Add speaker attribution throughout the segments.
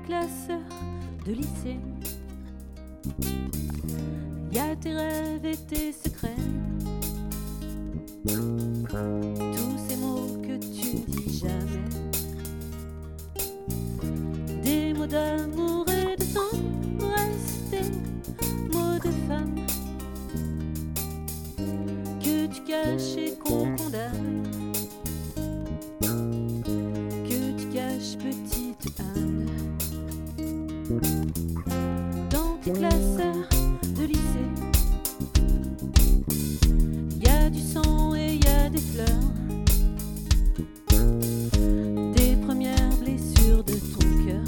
Speaker 1: classeurs de lycée. Y a tes rêves et tes secrets, tous ces mots que tu ne dis jamais, des mots d'amour et de tendresse, des mots de femme que tu caches et qu'on condamne, que tu caches, petite Anne. Dans tes classeurs de lycée, y a du sang et y a des fleurs, des premières blessures de ton cœur,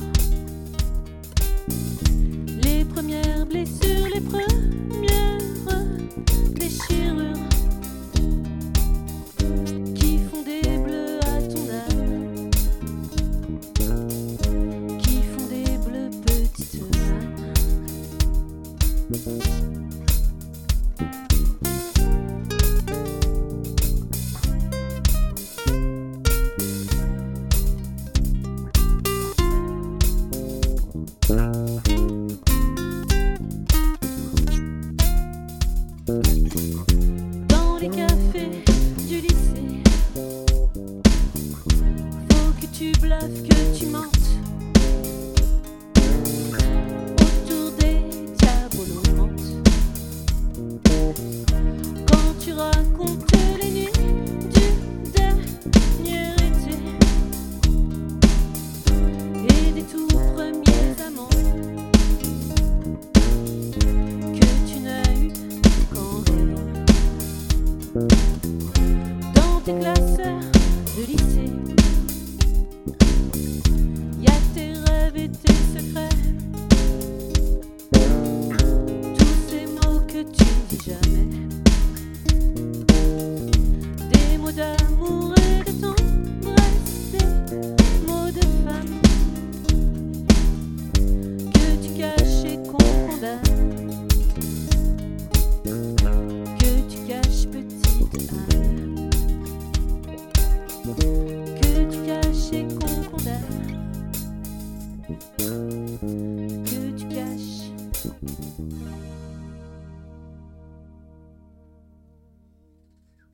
Speaker 1: les premières blessures, les premières déchirures qui font des bleus à ton âme, qui font des bleus, petite Anne. Dans les cafés du lycée, faut que tu bluffes, que tu mentes autour des diabolomantes. Quand tu racontes les nuits du dernier été et des tout premiers amants que tu n'as eu qu'en rêve. Dans tes classeurs de lycée, y a tes rêves et tes secrets, tous ces mots que tu ne dis jamais, des mots d'amour et de tendresse, des mots de femme que tu caches et qu'on condamne, que tu caches, petite Anne, que tu caches et qu'on